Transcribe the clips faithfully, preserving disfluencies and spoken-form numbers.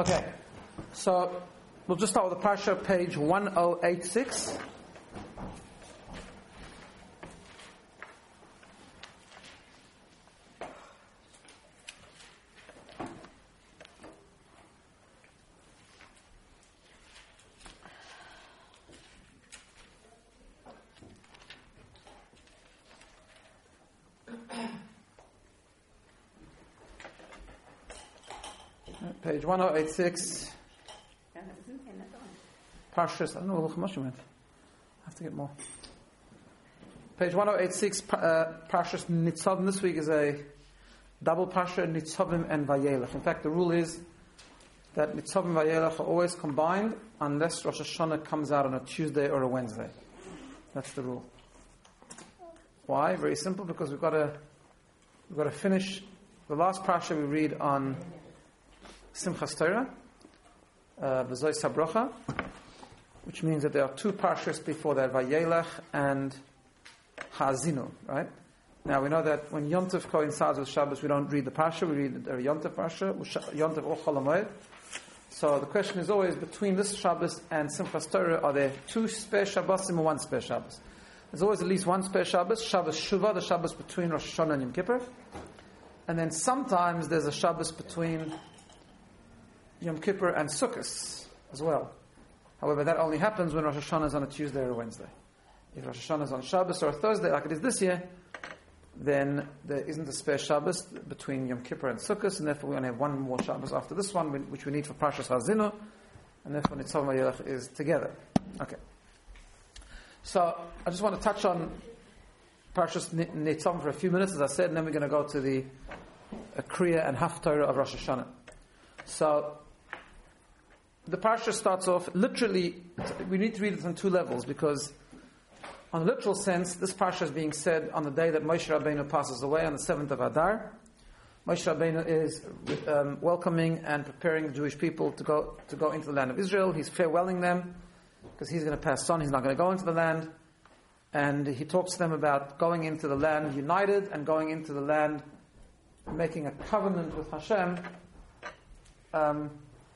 Okay, so we'll just start with the Parsha, page one oh eight six. Page one oh eight six. Parshas, I don't know how much you meant. I have to get more. Page one oh eight six, uh, Parshas Nitzavim. This week is a double Parsha, Nitzavim and Vayelech. In fact, the rule is that Nitzavim and Vayelech are always combined unless Rosh Hashanah comes out on a Tuesday or a Wednesday. That's the rule. Why? Very simple, because we've got to we've got to finish the last Parsha we read on Simchas Torah, V'zoi Sabrocha, which means that there are two parshas before that, Vayelech and Ha'azinu, right? Now we know that when Yom Tov coincides with Shabbos, we don't read the parsha, we read the Yom Tov parsha, Yom Tov or Chol HaMoed. So the question is always, between this Shabbos and Simchas Torah, are there two spare Shabbosim or one spare Shabbos? There's always at least one spare Shabbos, Shabbos Shuvah, the Shabbos between Rosh Hashanah and Yom Kippur. And then sometimes there's a Shabbos between Yom Kippur and Sukkot as well. However, that only happens when Rosh Hashanah is on a Tuesday or a Wednesday. If Rosh Hashanah is on Shabbos or a Thursday, like it is this year, then there isn't a spare Shabbos between Yom Kippur and Sukkot, and therefore we only have one more Shabbos after this one, which we need for Parshas Ha'azinu, and therefore Nitzavim Vayelech is together. Okay. So, I just want to touch on Parshas Nitzavim for a few minutes, as I said, and then we're going to go to the Kriya and Haftarah of Rosh Hashanah. So, the parsha starts off, literally, we need to read it on two levels, because on a literal sense, this parsha is being said on the day that Moshe Rabbeinu passes away, on the seventh of Adar. Moshe Rabbeinu is um, welcoming and preparing the Jewish people to go to go into the land of Israel. He's farewelling them, because he's going to pass on, he's not going to go into the land. And he talks to them about going into the land united, and going into the land making a covenant with Hashem, um,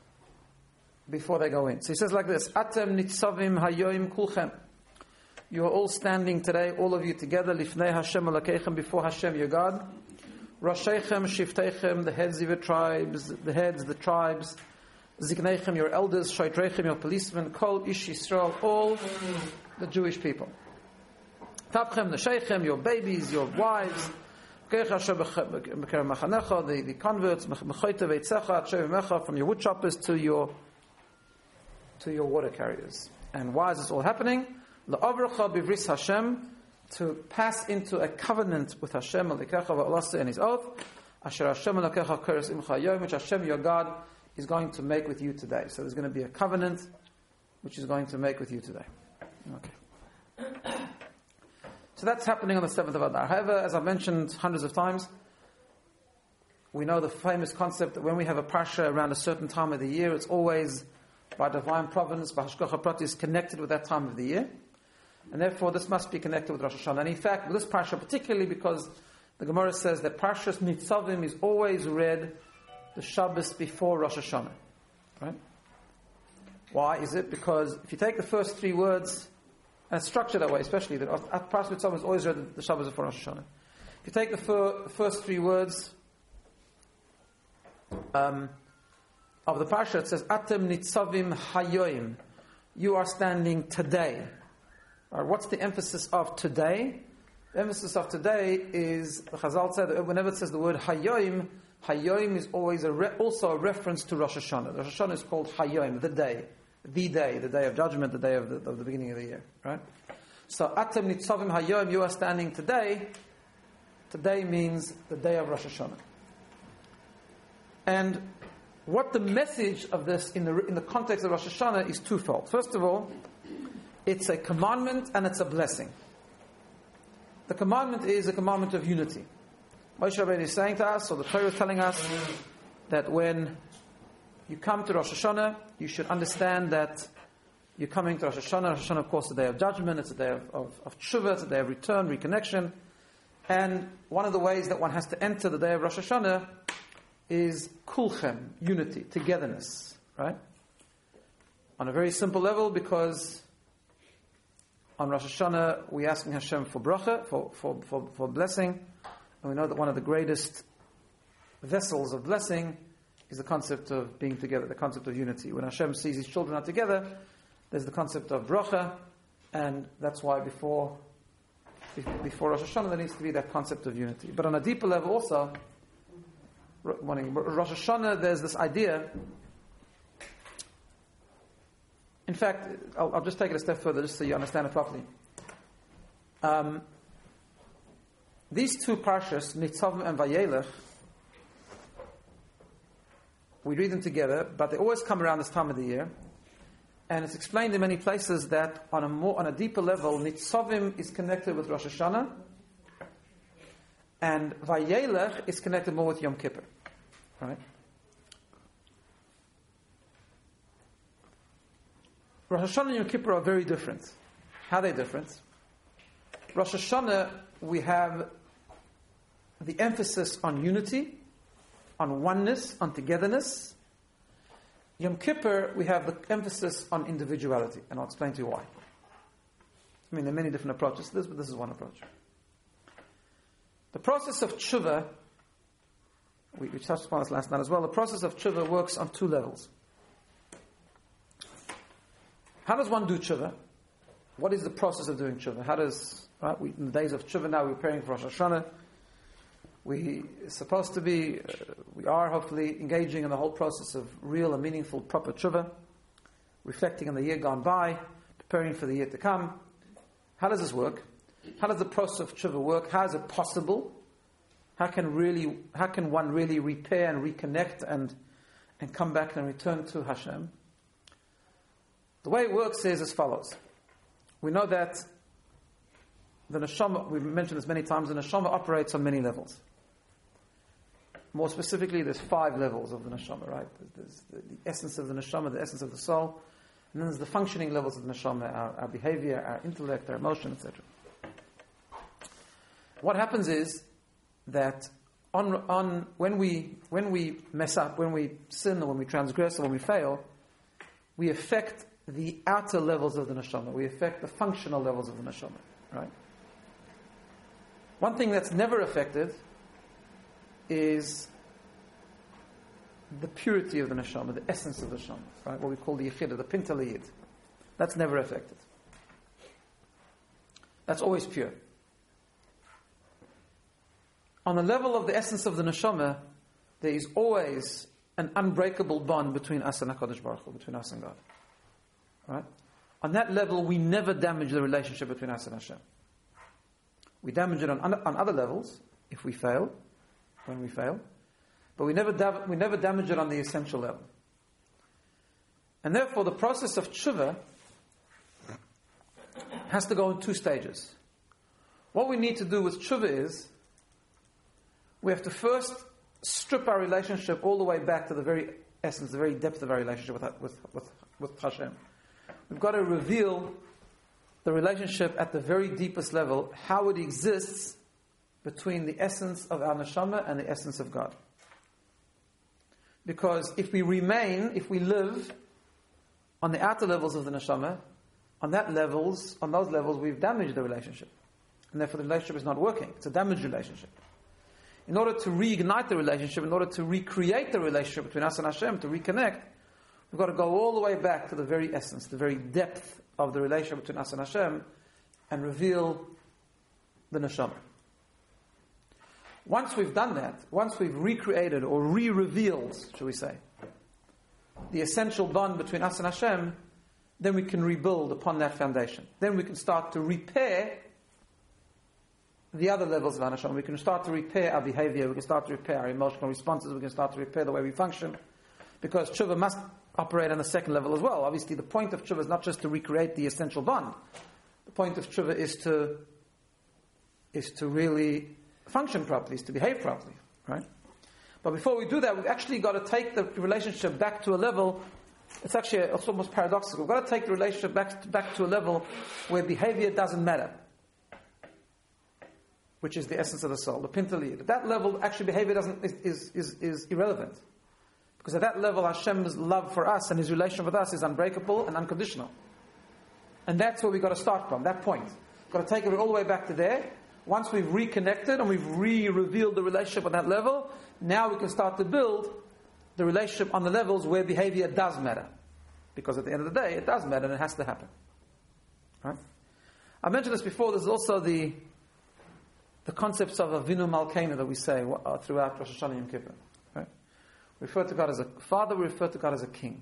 before they go in. So he says like this, Atem nitzavim hayoim kulchem. You are all standing today, all of you together, Lifnei Hashem Elokeichem, before Hashem your God. Roshechem, Shiftechem, the heads of your tribes, the heads, the tribes, Zikneichem, your elders, Shoitrechem, your policemen, Kol Ish Yisrael, all the Jewish people. Tapchem, the Sheichem, your babies, your wives, the, the converts, from your wood choppers to your to your water carriers. And why is this all happening? La'avracha bivris Hashem, to pass into a covenant with Hashem, Alikecha va'olase, and His oath, Asher Hashem Elokecha keres imcha yom, which Hashem your God is going to make with you today. So there's going to be a covenant which is going to make with you today. Okay. So that's happening on the seventh of Adar. However, as I've mentioned hundreds of times, we know the famous concept that when we have a parsha around a certain time of the year, it's always by divine providence, by Hashgacha Pratis, connected with that time of the year. And therefore, this must be connected with Rosh Hashanah. And in fact, with this parsha particularly, because the Gemara says that Parshas Nitzavim is always read the Shabbos before Rosh Hashanah. Right? Why is it? Because if you take the first three words, and it's structured that way, especially, that Parshas Nitzavim is always read the Shabbos before Rosh Hashanah. If you take the fir- first three words um, of the parsha, it says, Atem Nitzavim Hayoim. You are standing today. Right, what's the emphasis of today? The emphasis of today is, the Chazal said that whenever it says the word Hayoim, Hayoim is always a re- also a reference to Rosh Hashanah. Rosh Hashanah is called Hayoim, the day. The day, the day of judgment, the day of the, of the beginning of the year. Right? So, Atem Nitzavim Hayoim, you are standing today. Today means the day of Rosh Hashanah. And what the message of this in the in the context of Rosh Hashanah is twofold. First of all, it's a commandment and it's a blessing. The commandment is a commandment of unity. Moshe Rabbeinu is saying to us, or the Torah is telling us, that when you come to Rosh Hashanah, you should understand that you're coming to Rosh Hashanah. Rosh Hashanah, of course, is the day of judgment, it's a day of, of, of tshuva, it's a day of return, reconnection. And one of the ways that one has to enter the day of Rosh Hashanah is kulchem, unity, togetherness. right? On a very simple level, because on Rosh Hashanah we're asking Hashem for bracha, for, for, for, for blessing, and we know that one of the greatest vessels of blessing is the concept of being together, the concept of unity. When Hashem sees His children are together, there's the concept of bracha, and that's why before before Rosh Hashanah there needs to be that concept of unity. But on a deeper level also, Rosh Hashanah, there's this idea. In fact, I'll, I'll just take it a step further just so you understand it properly. Um, these two parshas, Nitzavim and Vayelech, we read them together, but they always come around this time of the year. And it's explained in many places that on a more, on a deeper level, Nitzavim is connected with Rosh Hashanah, and Vayelech is connected more with Yom Kippur. Right? Rosh Hashanah and Yom Kippur are very different. How are they different? Rosh Hashanah, we have the emphasis on unity, on oneness, on togetherness. Yom Kippur, we have the emphasis on individuality, and I'll explain to you why. I mean, there are many different approaches to this, but this is one approach. The process of tshuva, we, we touched upon this last night as well, the process of tshuva works on two levels. How does one do tshuva? What is the process of doing tshuva? How does, right, we, in the days of tshuva now, we're preparing for Rosh Hashanah. We are supposed to be, uh, we are hopefully engaging in the whole process of real and meaningful, proper tshuva, reflecting on the year gone by, preparing for the year to come. How does this work? How does the process of tshuva work? How is it possible? How can really, how can one really repair and reconnect and and come back and return to Hashem? The way it works is as follows. We know that the neshama, we've mentioned this many times, the neshama operates on many levels. More specifically, there's five levels of the neshama, right? There's the, the essence of the neshama, the essence of the soul, and then there's the functioning levels of the neshama, our, our behavior, our intellect, our emotion, et cetera. What happens is that on, on when we when we mess up, when we sin, or when we transgress, or when we fail, we affect the outer levels of the neshama. We affect the functional levels of the neshama, right? One thing that's never affected is the purity of the neshama, the essence of the neshama, right? What we call the yechidah, the pintal yid. That's never affected. That's always pure. On the level of the essence of the neshama, there is always an unbreakable bond between us and HaKadosh Baruch Hu, between us and God. Right? On that level, we never damage the relationship between us and Hashem. We damage it on, on other levels, if we fail, when we fail, but we never, da- we never damage it on the essential level. And therefore, the process of tshuva has to go in two stages. What we need to do with tshuva is, we have to first strip our relationship all the way back to the very essence, the very depth of our relationship with, with, with, with Hashem. We've got to reveal the relationship at the very deepest level, how it exists between the essence of our neshama and the essence of God. Because if we remain, if we live on the outer levels of the neshama, on that levels, on those levels, we've damaged the relationship. And therefore the relationship is not working. It's a damaged relationship. In order to reignite the relationship, in order to recreate the relationship between us and Hashem, to reconnect, we've got to go all the way back to the very essence, the very depth of the relationship between us and Hashem, and reveal the neshama. Once we've done that, once we've recreated or re-revealed, shall we say, the essential bond between us and Hashem, then we can rebuild upon that foundation. Then we can start to repair the other levels of our neshama. We can start to repair our behavior, we can start to repair our emotional responses, we can start to repair the way we function, because tshuva must operate on the second level as well. Obviously, the point of tshuva is not just to recreate the essential bond. The point of tshuva is to is to really function properly, is to behave properly, right? But before we do that, we've actually got to take the relationship back to a level. It's actually it's almost paradoxical. We've got to take the relationship back to, back to a level where behavior doesn't matter, which is the essence of the soul, the pintal yid. At that level, actually, behavior doesn't is is is, is irrelevant. Because at that level, Hashem's love for us and His relation with us is unbreakable and unconditional. And that's where we've got to start from, that point. We've got to take it all the way back to there. Once we've reconnected and we've re-revealed the relationship on that level, now we can start to build the relationship on the levels where behavior does matter. Because at the end of the day, it does matter and it has to happen. Right? I mentioned this before, there's also the the concepts of Avinu Malkeinu that we say throughout Rosh Hashanah and Yom Kippur. Right? We refer to God as a father, we refer to God as a king.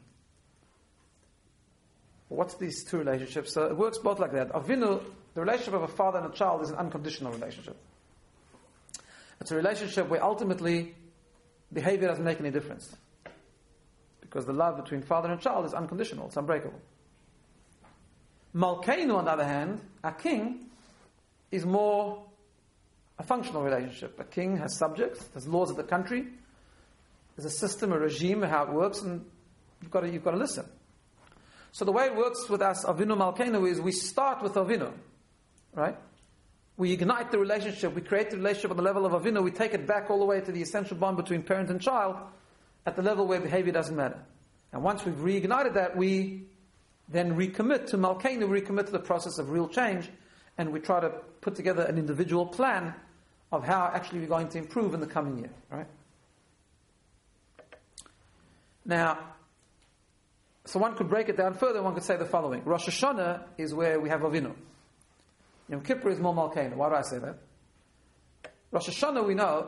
What's these two relationships? So it works both like that. Avinu, the relationship of a father and a child, is an unconditional relationship. It's a relationship where ultimately behavior doesn't make any difference. Because the love between father and child is unconditional, it's unbreakable. Malkeinu, on the other hand, a king, is more a functional relationship. A king has subjects, has laws of the country, there's a system, a regime, how it works, and you've got to, you've got to listen. So the way it works with us, Avinu Malkeinu, is we start with Avinu, right? We ignite the relationship, we create the relationship on the level of Avinu, we take it back all the way to the essential bond between parent and child, at the level where behavior doesn't matter. And once we've reignited that, we then recommit to Malkeinu, we recommit to the process of real change, and we try to put together an individual plan of how actually we're going to improve in the coming year, right? Now, so one could break it down further, one could say the following. Rosh Hashanah is where we have Avinu. Yom Kippur is more Malkeinu. Why do I say that? Rosh Hashanah, we know,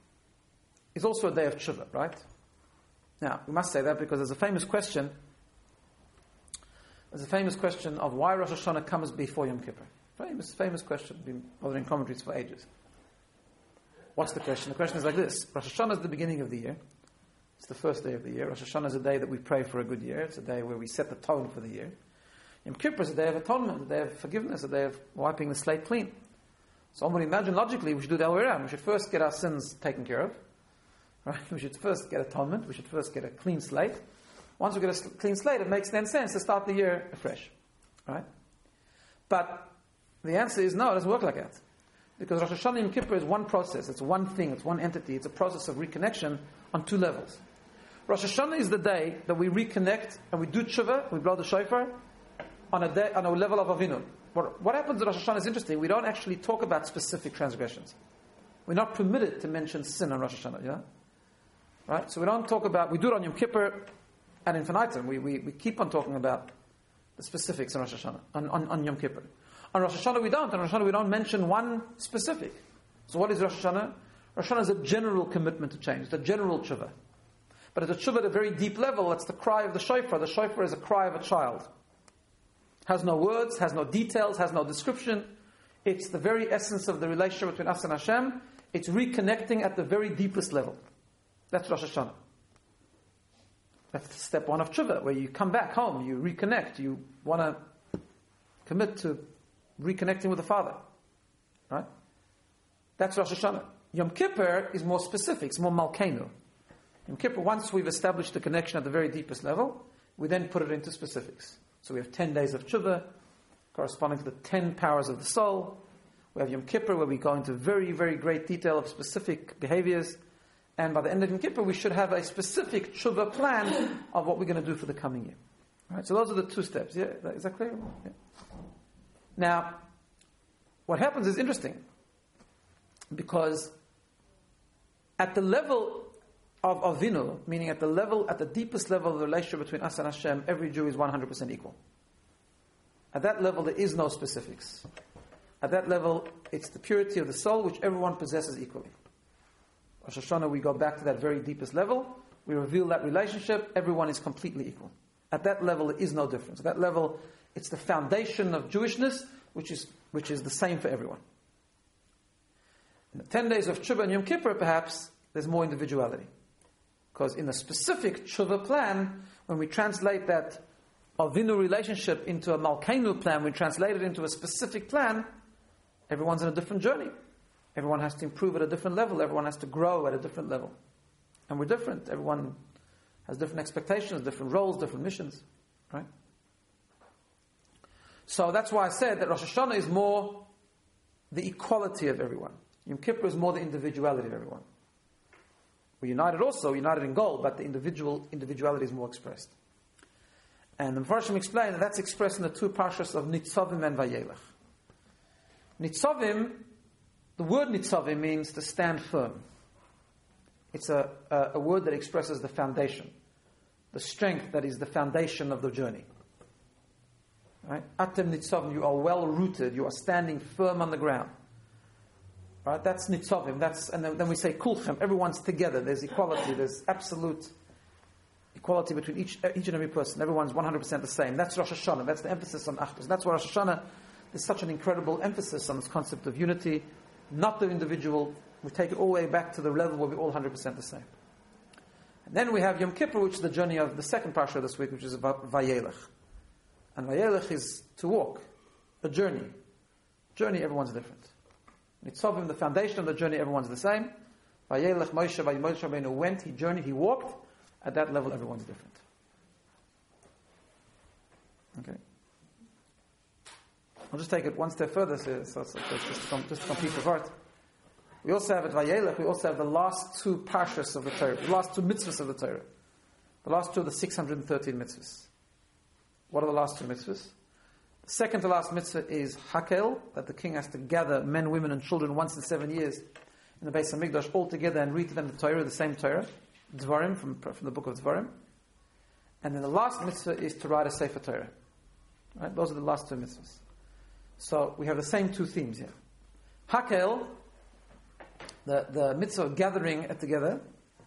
is also a day of tshuva, right? Now, we must say that because there's a famous question, there's a famous question of why Rosh Hashanah comes before Yom Kippur. Famous, famous question, been bothering commentaries for ages. What's the question? The question is like this. Rosh Hashanah is the beginning of the year. It's the first day of the year. Rosh Hashanah is a day that we pray for a good year. It's a day where we set the tone for the year. Yom Kippur is a day of atonement, a day of forgiveness, a day of wiping the slate clean. So one would imagine logically we should do the other way around. We should first get our sins taken care of. Right? We should first get atonement. We should first get a clean slate. Once we get a clean slate, it makes then sense to start the year afresh. Right? But the answer is no, it doesn't work like that. Because Rosh Hashanah and Yom Kippur is one process. It's one thing. It's one entity. It's a process of reconnection on two levels. Rosh Hashanah is the day that we reconnect and we do tshuva, we blow the shofar, on a day, on a level of Avinu. What, what happens at Rosh Hashanah is interesting. We don't actually talk about specific transgressions. We're not permitted to mention sin on Rosh Hashanah, you know? Right? So we don't talk about, we do it on Yom Kippur and infinitum. We, we, we keep on talking about the specifics on Rosh Hashanah, on, on, on Yom Kippur. On Rosh Hashanah we don't. On Rosh Hashanah we don't mention one specific. So what is Rosh Hashanah? Rosh Hashanah is a general commitment to change, the general tshuva. But it's a tshuva at a very deep level. It's the cry of the shofar. The shofar is a cry of a child. Has no words, has no details, has no description. It's the very essence of the relationship between us and Hashem. It's reconnecting at the very deepest level. That's Rosh Hashanah. That's step one of tshuva, where you come back home, you reconnect, you want to commit to reconnecting with the Father. Right? That's Rosh Hashanah. Yom Kippur is more specific, it's more Malkeinu. Yom Kippur, once we've established the connection at the very deepest level, we then put it into specifics. So we have ten days of tshuva, corresponding to the ten powers of the soul. We have Yom Kippur, where we go into very, very great detail of specific behaviors. And by the end of Yom Kippur, we should have a specific tshuva plan of what we're going to do for the coming year. Right? So those are the two steps. Yeah, is that clear? Yeah. Now, what happens is interesting, because at the level of Avinu, meaning at the level, at the deepest level of the relationship between us and Hashem, every Jew is one hundred percent equal. At that level, there is no specifics. At that level, it's the purity of the soul which everyone possesses equally. Rosh Hashanah, we go back to that very deepest level, we reveal that relationship, everyone is completely equal. At that level, there is no difference. At that level, it's the foundation of Jewishness, which is which is the same for everyone. In the ten days of Tshuva and Yom Kippur, perhaps, there's more individuality. Because in a specific tshuva plan, when we translate that Avinu relationship into a Malkeinu plan, we translate it into a specific plan, everyone's on a different journey. Everyone has to improve at a different level. Everyone has to grow at a different level. And we're different. Everyone has different expectations, different roles, different missions. Right? So that's why I said that Rosh Hashanah is more the equality of everyone. Yom Kippur is more the individuality of everyone. We're united also, united in goal, but the individual individuality is more expressed. And the Mepharshim explain that that's expressed in the two parshas of Nitzavim and Vayelech. Nitzavim, the word Nitzavim means to stand firm. It's a, a, a word that expresses the foundation, the strength that is the foundation of the journey. Right? Atem Nitzavim, you are well rooted, you are standing firm on the ground. Right? That's Nitzavim. That's, and then, then we say Kulchem, everyone's together. There's equality, there's absolute equality between each each and every person. Everyone's one hundred percent the same. That's Rosh Hashanah. That's the emphasis on Achdus. That's why Rosh Hashanah, there's such an incredible emphasis on this concept of unity, not the individual. We take it all the way back to the level where we're all one hundred percent the same. And then we have Yom Kippur, which is the journey of the second parsha this week, which is about Vayelech. And Vayelech is to walk, a journey. Journey, everyone's different. Nitzavim, the foundation of the journey, everyone's the same. Vayelech Moshe, Moshe Rabbeinu went, he journeyed, he walked. At that level, everyone's different. Okay. I'll just take it one step further, so, so, so just, to, just to complete the part. We also have at Vayelech, we also have the last two parshas of the Torah, the last two mitzvahs of the Torah. The last two of the six hundred thirteen mitzvahs. What are the last two mitzvahs? The second to last mitzvah is Hakel, that the king has to gather men, women, and children once in seven years in the Beis HaMikdash all together and read to them the Torah, the same Torah, Dvarim, from, from the book of Dvarim. And then the last mitzvah is to write a Sefer Torah. Right? Those are the last two mitzvahs. So we have the same two themes here. Hakel, the, the mitzvah of gathering it together,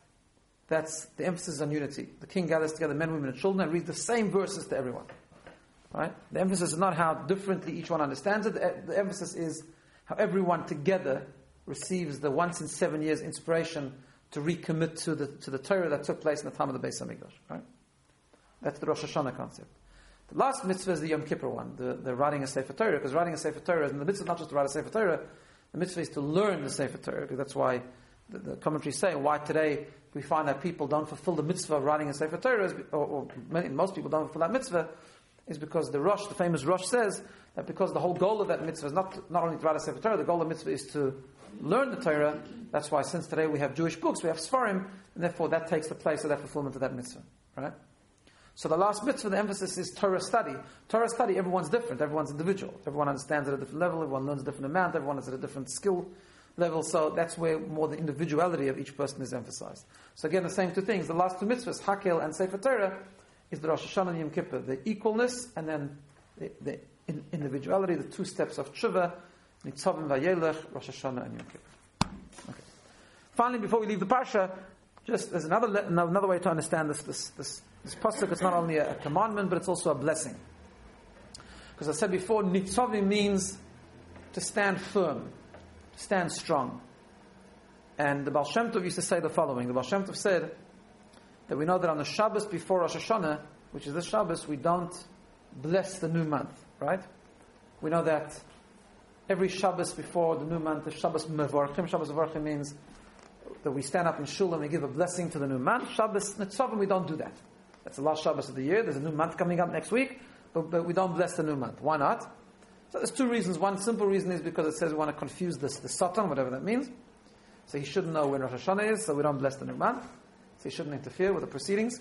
that's the emphasis on unity. The king gathers together men, women, and children and reads the same verses to everyone. Right? The emphasis is not how differently each one understands it. The, the emphasis is how everyone together receives the once in seven years inspiration to recommit to the to the Torah that took place in the time of the Beis HaMikdash. Right? That's the Rosh Hashanah concept. The last mitzvah is the Yom Kippur one, the, the writing a Sefer Torah, because writing a Sefer Torah, and the mitzvah is not just to write a Sefer Torah, the mitzvah is to learn the Sefer Torah, because that's why the, the commentaries say why today we find that people don't fulfill the mitzvah of writing a Sefer Torah, is, or, or many, most people don't fulfill that mitzvah, is because the Rosh, the famous Rosh says that because the whole goal of that mitzvah is not, not only to write a Sefer Torah, the goal of the mitzvah is to learn the Torah. That's why since today we have Jewish books, we have Sfarim, and therefore that takes the place of that fulfillment of that mitzvah. Right? So the last mitzvah, the emphasis is Torah study. Torah study, everyone's different, everyone's individual. Everyone understands at a different level, everyone learns a different amount, everyone is at a different skill level, so that's where more the individuality of each person is emphasized. So again, the same two things, the last two mitzvahs, Hakel and Sefer Torah, is the Rosh Hashanah and Yom Kippur, the equalness and then the, the in, individuality, the two steps of Tshuva, Nitzavim Vayelech, Rosh Hashanah and Yom Kippur. Okay. Finally, before we leave the Parsha, just there's another another way to understand this this this, this pasuk. It's not only a, a commandment, but it's also a blessing. Because I said before, Nitzavim means to stand firm, to stand strong. And the Baal Shem Tov used to say the following. The Baal Shem Tov said that we know that on the Shabbos before Rosh Hashanah, which is this Shabbos, we don't bless the new month, right? We know that every Shabbos before the new month, the Shabbos Mevorchim, Shabbos Mevorchim means that we stand up in Shul and we give a blessing to the new month. Shabbos Nitzavim, we don't do that. That's the last Shabbos of the year. There's a new month coming up next week, but, but we don't bless the new month. Why not? So there's two reasons. One simple reason is because it says we want to confuse this, the Satan, whatever that means. So he shouldn't know when Rosh Hashanah is, so we don't bless the new month. So he shouldn't interfere with the proceedings.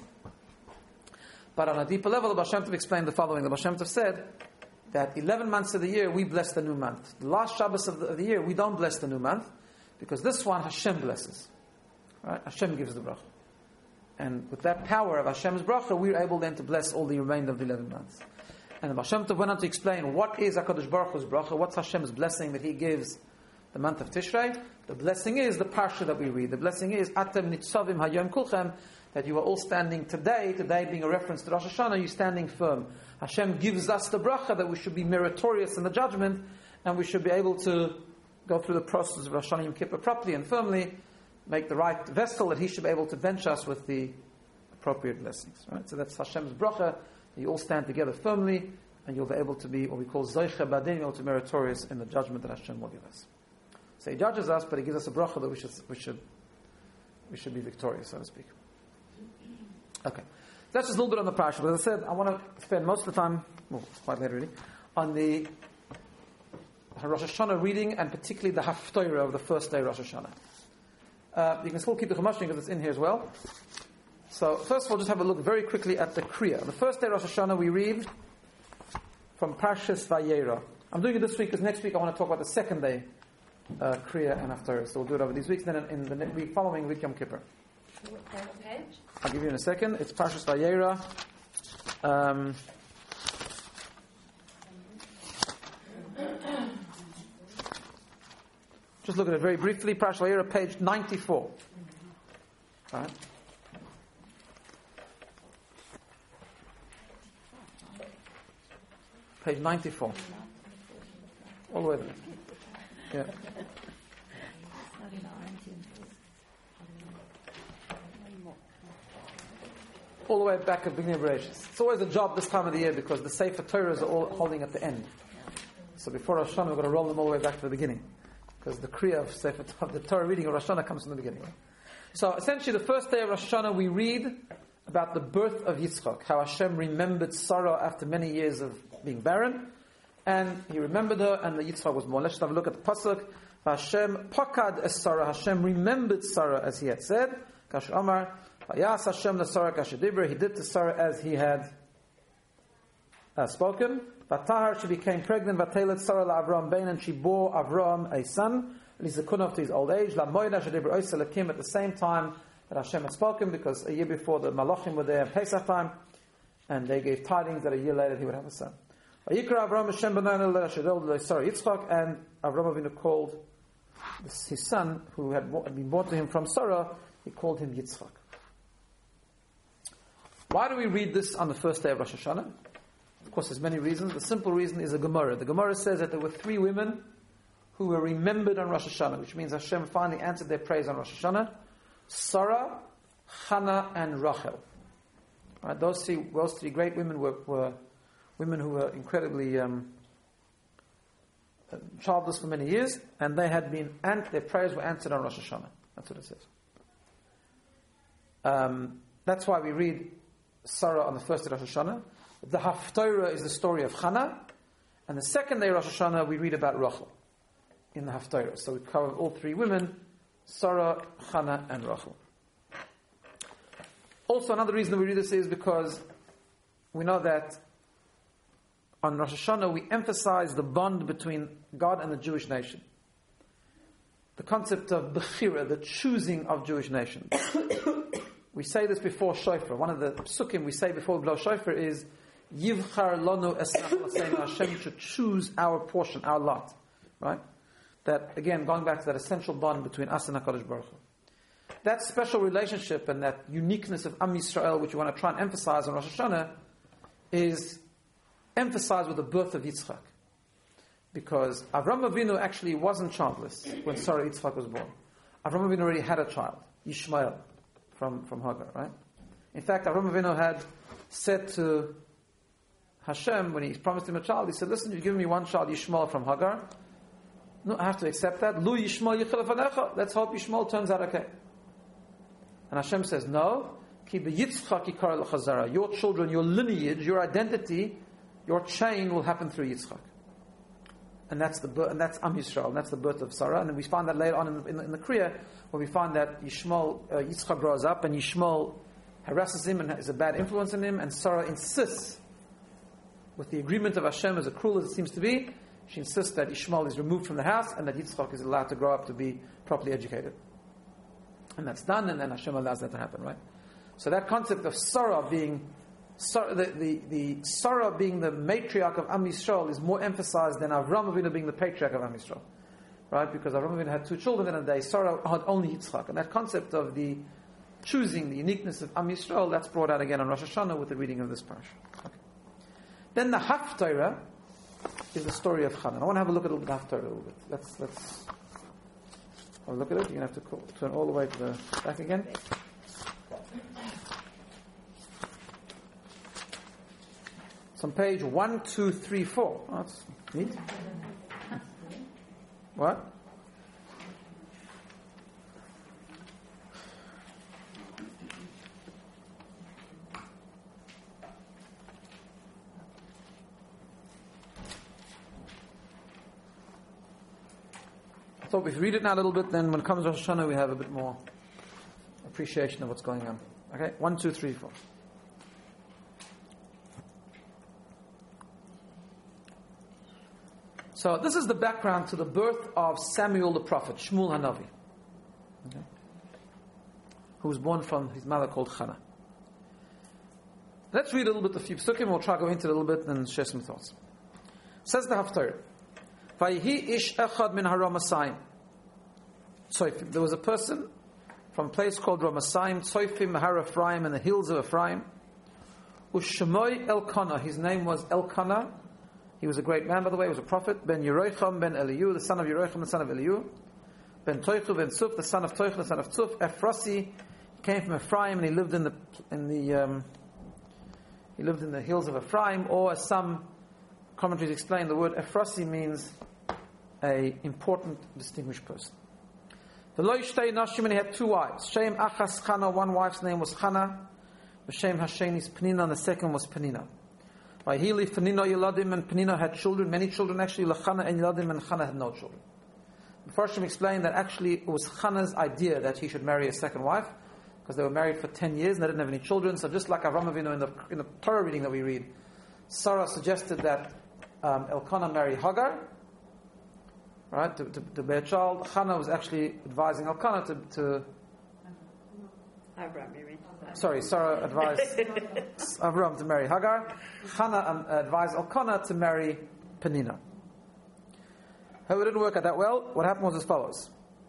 But on a deeper level, the Baal Shem Tov explained the following. The Baal Shem Tov said that eleven months of the year, we bless the new month. The last Shabbos of the, of the year, we don't bless the new month, because this one, Hashem blesses. Right? Hashem gives the bracha. And with that power of Hashem's bracha, we're able then to bless all the remainder of the eleven months. And the Baal Shem Tov went on to explain what is HaKadosh Baruch Hu's bracha, what's Hashem's blessing that He gives the month of Tishrei. The blessing is the parsha that we read. The blessing is Atem Nitzavim Hayom Kulchem, that you are all standing today, today being a reference to Rosh Hashanah, you're standing firm. Hashem gives us the bracha that we should be meritorious in the judgment, and we should be able to go through the process of Rosh Hashanah Yom Kippur properly and firmly, make the right vessel that He should be able to bench us with the appropriate blessings. Right? So that's Hashem's bracha. You all stand together firmly, and you'll be able to be what we call Zoiche Badin, you'll be meritorious in the judgment that Hashem will give us. So He judges us, but He gives us a bracha that we should we should we should be victorious, so to speak. Okay, that's just a little bit on the parsha. But as I said, I want to spend most of the time, well, it's quite late really, on the Rosh Hashanah reading, and particularly the Haftorah of the first day of Rosh Hashanah. Uh, you can still keep the Chumashim because it's in here as well. So first of all, just have a look very quickly at the Kriya. The first day of Rosh Hashanah we read from Parshas Vayera. I'm doing it this week because next week I want to talk about the second day uh, Kriya and Haftarah. So we'll do it over these weeks. Then in, in the week following week Yom Kippur. What page? I'll give you in a second. It's Parshas Vayera. Um, just look at it very briefly. Parshas Vayera, page ninety-four. All right. Page ninety-four. All the way there. Yeah. All the way back at the beginning of Bereshit. It's always a job this time of the year because the Sefer Torahs are all holding at the end. So before Rosh Hashanah, we're going to roll them all the way back to the beginning. Because the Kriya of Sefer Torah, the Torah reading of Rosh Hashanah comes from the beginning. So essentially, the first day of Rosh Hashanah, we read about the birth of Yitzchak, how Hashem remembered Sarah after many years of being barren, and He remembered her, and the Yitzchak was born. Let's have a look at the pasuk. Hashem pakad es Sarah. Hashem remembered Sarah as He had said. Kash Amar Vayas Hashem the Sarah kashedibra. He did to Sarah as He had uh, spoken. Vatahar, she became pregnant. Vatelet Sarah la Avram ben, and she bore Avram a son. Lizakunov to his old age. La moida shedibra oiselakim at the same time that Hashem had spoken, because a year before the Malachim were there at Pesach time, and they gave tidings that a year later he would have a son. Vayikra Avram Hashem b'nai l'shadol Sarah Yitzchak, and Avram Avinu called his son, who had been born to him from Sarah, he called him Yitzchak. Why do we read this on the first day of Rosh Hashanah? Of course, there's many reasons. The simple reason is a Gemara. The Gemara says that there were three women who were remembered on Rosh Hashanah, which means Hashem finally answered their praise on Rosh Hashanah. Sarah, Hannah, and Rachel. Right, those three, those three great women were, were women who were incredibly um, childless for many years, and they had been, and their prayers were answered on Rosh Hashanah. That's what it says. Um, that's why we read Sarah on the first day of Rosh Hashanah. The Haftarah is the story of Hannah, and the second day of Rosh Hashanah we read about Rachel in the Haftarah. So we cover all three women: Sarah, Hannah, and Rachel. Also, another reason that we read this is because we know that on Rosh Hashanah we emphasize the bond between God and the Jewish nation. The concept of Bechira, the choosing of Jewish nations. We say this before Shofar. One of the psukim we say before we blow Shofar is Yivchar Lonu Esach, Hashem should choose our portion, our lot. Right? That, again, going back to that essential bond between us and HaKadosh Baruch Hu. That special relationship and that uniqueness of Am Yisrael, which we want to try and emphasize on Rosh Hashanah, is emphasized with the birth of Yitzchak. Because Avram Avinu actually wasn't childless when Sarah Yitzchak was born. Avram Avinu already had a child, Yishmael, from, from Hagar, right? In fact, Avram Avinu had said to Hashem, when he promised him a child, he said, listen, you've given me one child, Yishmael, from Hagar. No, I have to accept that. Lu Yishmael yichel lefanecha. Let's hope Yishmael turns out okay. And Hashem says, no. Ki b'yitzchak yikar l'chazara. Your children, your lineage, your identity, your chain will happen through Yitzchak. And that's the and that's Am Yisrael, and that's the birth of Sarah. And then we find that later on in the, in the, in the Kriya, where we find that Yishmael, uh, Yitzchak grows up, and Yishmael harasses him and is a bad influence on him, and Sarah insists, with the agreement of Hashem, as cruel as it seems to be, she insists that Yishmael is removed from the house and that Yitzchak is allowed to grow up to be properly educated. And that's done, and then Hashem allows that to happen, right? So that concept of Sarah being Sarah, the, the, the Sarah being the matriarch of Am Yisrael is more emphasized than Avram Avinu being the patriarch of Am Yisrael, right? Because Avram Avinu had two children in a day. Sarah had only Yitzchak, and that concept of the choosing, the uniqueness of Am Yisrael, that's brought out again on Rosh Hashanah with the reading of this parasha. Okay. Then the Haftarah is the story of Hannah. I want to have a look at the Haftarah a little bit. Let's let's have a look at it. You're going to have to call, turn all the way to the back again. It's on page one, two, three, four. Oh, that's neat. What? thought if we read it now a little bit, then when it comes to Rosh Hashanah, we have a bit more appreciation of what's going on. Okay, one, two, three, four. So this is the background to the birth of Samuel the prophet, Shmuel Hanavi, okay, who was born from his mother called Hannah. Let's read a little bit of the few psukim. We'll try to go into it a little bit and share some thoughts. Says the Haftarah, Vayihi ish echad min haramasayim. So there was a person from a place called Ramasayim, Tzoifim Har Ephraim, in the hills of Ephraim. Ushemoi Elkanah. His name was Elkanah. He was a great man, by the way. He was a prophet. Ben Yerocham ben Eliu, the son of Yerocham, the son of Eliu. Ben Toichu ben Tzuf, the son of Toichu, the son of Tzuf. Ephrasi, he came from Ephraim, and he lived in the in the um, he lived in the hills of Ephraim. Or, as some commentaries explain, the word Ephrasi means a important, distinguished person. The Lo Yishtei Nashim, and he had two wives. Shem Achas Chana, one wife's name was Chana. Shem Hasheni's Penina, and the second was Penina. By Hili, Penina Yeladim, and Penina had children, many children actually. Lachana and Yeladim, and Chana had no children. The Farshim explained that actually it was Chana's idea that he should marry a second wife, because they were married for ten years and they didn't have any children. So just like Avram Avinu in the in the Torah reading that we read, Sarah suggested that um, Elkanah marry Hagar, right, to, to, to bear a child. Chana was actually advising Elkanah to, to Avram, you mean? Sorry, Sarah advised Avram to marry Hagar. Chana um, advised Elkanah to marry Penina. However, it didn't work out that well. What happened was as follows.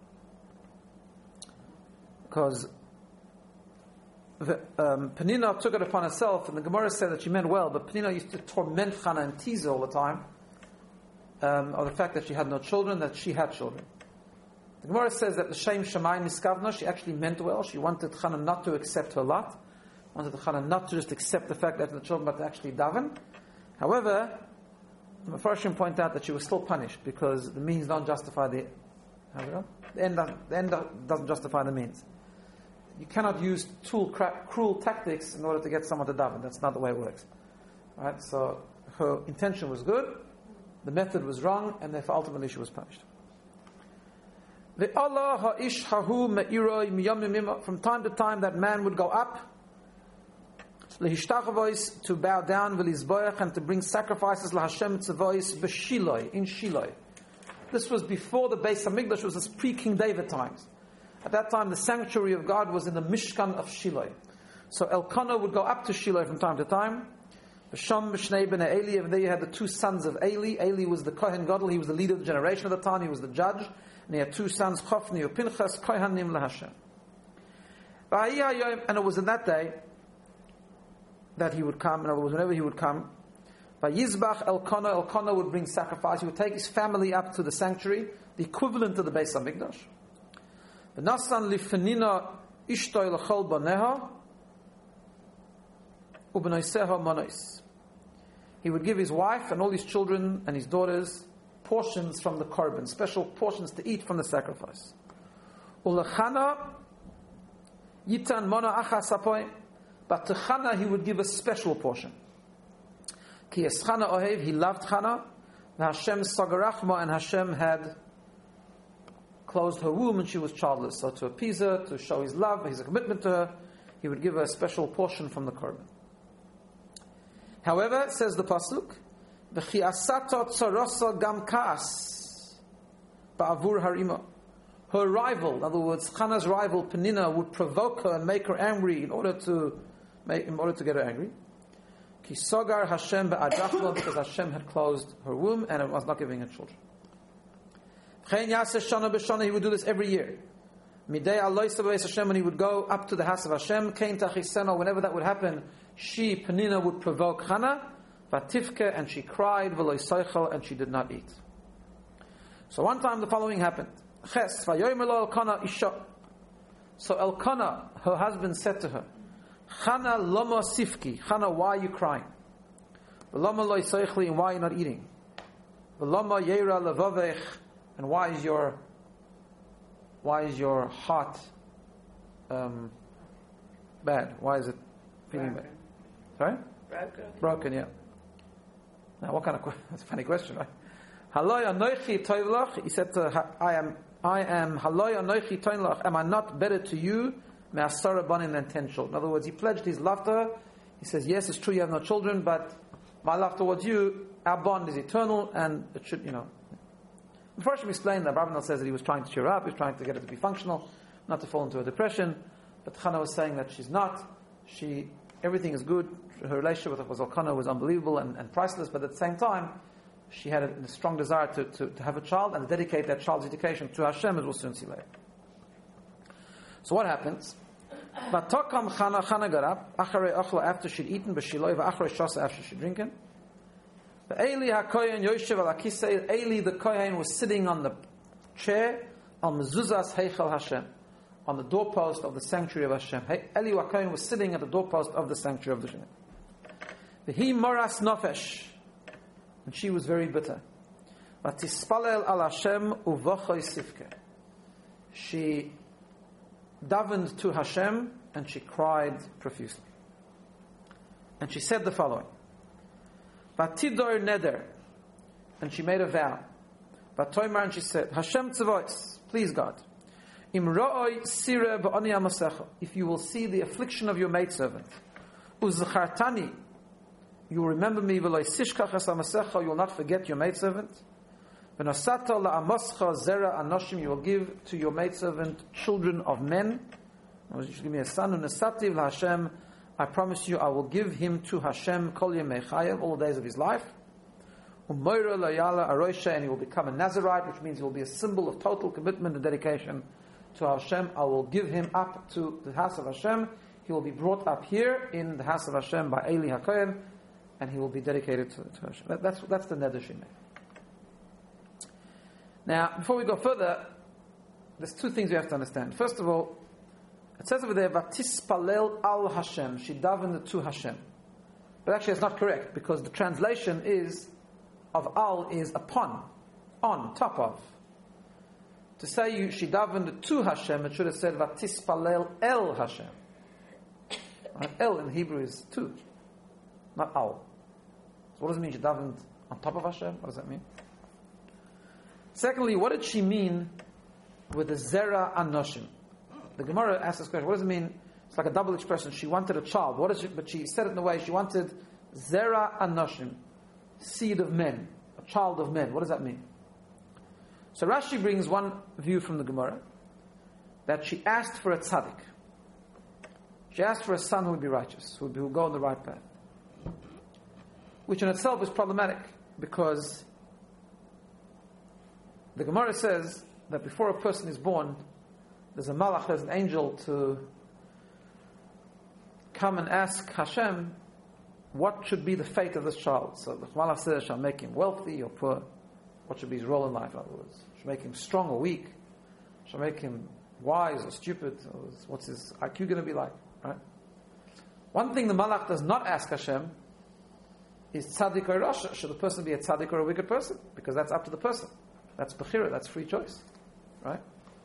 Because the, um, Penina took it upon herself, and the Gemara said that she meant well, but Penina used to torment Chana and tease her all the time, um, of the fact that she had no children, that she had children. The Gemara says that the Shem Shamayim Miskavna, she actually meant well. She wanted Chana not to accept her lot, wanted Chana not to just accept the fact that the children, but to actually daven. However, the Mepharshim point out that she was still punished because the means don't justify the, how we go? The end, the end doesn't justify the means. You cannot use tool, cra- cruel tactics in order to get someone to daven. That's not the way it works. Right? So her intention was good, the method was wrong, and therefore ultimately she was punished. From time to time, that man would go up to bow down and to bring sacrifices in Shiloh. This was before the Beis Hamikdash, was this pre-King David times. At that time, the sanctuary of God was in the Mishkan of Shiloh. So Elkanah would go up to Shiloh from time to time. There you had the two sons of Eli. Eli was the Kohen Gadol. He was the leader of the generation at the time. He was the judge. And he had two sons, Chofni and Pinchas, Kohanim LaHashem. And it was in that day that he would come. In other words, whenever he would come, by Yizbach Elkanah, Elkanah would bring sacrifice. He would take his family up to the sanctuary, the equivalent to the Beis Hamikdash. V'nasan lifenina ishtoi l'chol baneha u'b'noiseha manos. He would give his wife and all his children and his daughters portions from the korban, special portions to eat from the sacrifice. Ulechana yitan mona achas apoy, but to Chana he would give a special portion. Ki es Chana ohev, he loved Chana. Hashem sagarachma, and Hashem had closed her womb and she was childless. So to appease her, to show his love, his commitment to her, he would give her a special portion from the korban. However, says the pasuk, her rival, in other words, Chana's rival Penina, would provoke her and make her angry in order to make, in order to get her angry. Kisogar Hashem be'adachma, because Hashem had closed her womb and it was not giving her children. He would do this every year. Midei Aloisa Beis Hashem, when he would go up to the house of Hashem, Kein Tachisena, whenever that would happen, she, Penina, would provoke Chana, Vatifke, and she cried, V'lo Yisaychel, and she did not eat. So one time the following happened. Ches, Vayomer lo Elkanah Isha. So Elkanah, her husband, said to her, Chana lama sifki, Chana, why are you crying? V'lama lo Yisaychli, and why are you not eating? V'lama Yeira levavech, and why is your why is your heart um, bad? Why is it feeling Broken. bad? Sorry? Broken. Broken, yeah. Now, what kind of question? That's a funny question, right? Haloi anoichi toivlach. He said to her, I am I am Haloi Anochi Toinlach. Am I not better to you? Me'asara banim than ten children. In other words, he pledged his love to her. He says, yes, it's true you have no children, but my love towards you, our bond is eternal, and it should, you know. First, we explained that Rabbanel says that he was trying to cheer her up, he was trying to get her to be functional, not to fall into a depression. But Chana was saying that she's not. She, everything is good. Her relationship with Elkanah was unbelievable and, and priceless, but at the same time, she had a, a strong desire to, to, to have a child and dedicate that child's education to Hashem, as we'll soon see later. So what happens? Vatokam Chana, Chana got up, Acharei Ochla, after she'd eaten, B'shiloi, V'acharei Shasa, after she'd drinking. Eli HaKoyen Yoshev Al HaKisei, Eli the Kohen was sitting on the chair, Al Mezuzas Heichal Hashem, on the doorpost of the sanctuary of Hashem. Eli HaKohen was sitting at the doorpost of the sanctuary of the Hashem. V'hi Moras Nofesh, and she was very bitter. V'tispalel Al Hashem Uvochoi Sifke. She davened to Hashem and she cried profusely. And she said the following: Vatidor neder, and she made a vow. Vatoymar, and she said, Hashem tzavois, please God, im ro'oi sire ba'oni amasecha, if you will see the affliction of your maidservant, uzachartani, you will remember me, v'loi sishkach es amasecha, you will not forget your maidservant, v'nasato la'amoscha zera anoshim, you will give to your maidservant children of men, you should give me a son, v'nasativ la'Hashem, I promise you, I will give him to Hashem kol yemei chayev, all the days of his life. Umoira layala aroisha, and he will become a Nazirite, which means he will be a symbol of total commitment and dedication to Hashem. I will give him up to the house of Hashem. He will be brought up here in the house of Hashem by Eli HaKohen, and he will be dedicated to, to Hashem. That, that's that's the neder she made. Now, before we go further, there's two things we have to understand. First of all, it says over there, Vatispalel al Hashem. She davened to Hashem. But actually, it's not correct, because the translation is of al is upon, on, top of. To say you, she davened to Hashem, it should have said Vatispalel el Hashem. Right? El in Hebrew is to, not al. So what does it mean? She davened on top of Hashem? What does that mean? Secondly, what did she mean with the Zera Anoshim? The Gemara asks this question, what does it mean? It's like a double expression. She wanted a child. What is it? But she said it in a way, she wanted Zera Anoshim, seed of men, a child of men. What does that mean? So Rashi brings one view from the Gemara, that she asked for a tzaddik. She asked for a son who would be righteous, who would, be, who would go on the right path. Which in itself is problematic, because the Gemara says that before a person is born, there's a malach, there's an angel to come and ask Hashem what should be the fate of this child. So the malach says, shall make him wealthy or poor? What should be his role in life, in other words? Shall make him strong or weak? Shall make him wise or stupid? Or what's his I Q going to be like? Right? One thing the malach does not ask Hashem is tzaddik or rasha. Should the person be a tzaddik or a wicked person? Because that's up to the person. That's bechira, that's free choice. Right?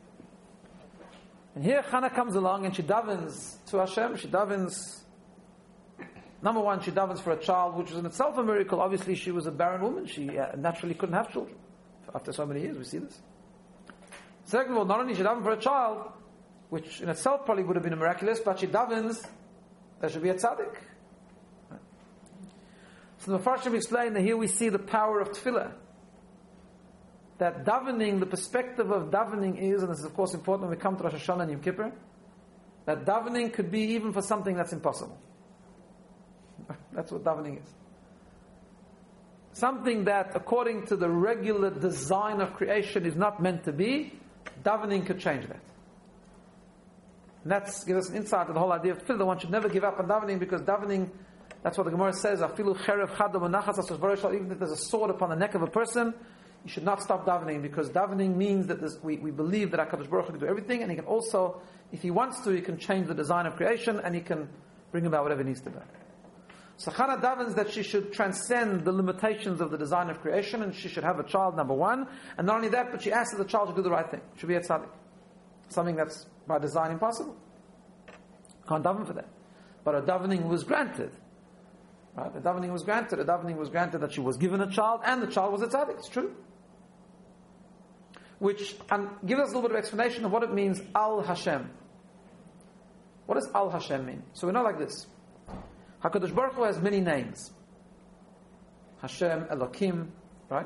And here Chana comes along and she davens to Hashem. She davens, number one, she davens for a child, which is in itself a miracle. Obviously she was a barren woman. She uh, naturally couldn't have children. After so many years, we see this. Second of all, not only she davens for a child, which in itself probably would have been a miraculous, but she davens, there should be a tzaddik. Right? So the Mefarshim explain that here we see the power of tefillah. That davening, the perspective of davening is, and this is of course important when we come to Rosh Hashanah and Yom Kippur, that davening could be even for something that's impossible. That's what davening is. Something that according to the regular design of creation is not meant to be, davening could change that. And that gives us an insight to the whole idea of tefillah. One should never give up on davening, because davening, that's what the Gemara says, afilu cherev chadam v'nachas, even if there's a sword upon the neck of a person, you should not stop davening, because davening means that we, we believe that HaKadosh Baruch Hu can do everything, and He can also, if He wants to, He can change the design of creation, and He can bring about whatever He needs to do. So Chana davens that she should transcend the limitations of the design of creation, and she should have a child, number one. And not only that, but she asks that the child should do the right thing. Should be a tzaddik. Something that's by design impossible. Can't daven for that. But her davening was granted. Right? The davening was granted. The davening was granted that she was given a child, and the child was a tzaddik. It's true. which and gives us a little bit of explanation of what it means, Al Hashem. What does Al Hashem mean? So we know like this. HaKadosh Baruch Hu has many names. Hashem, Elokim, right?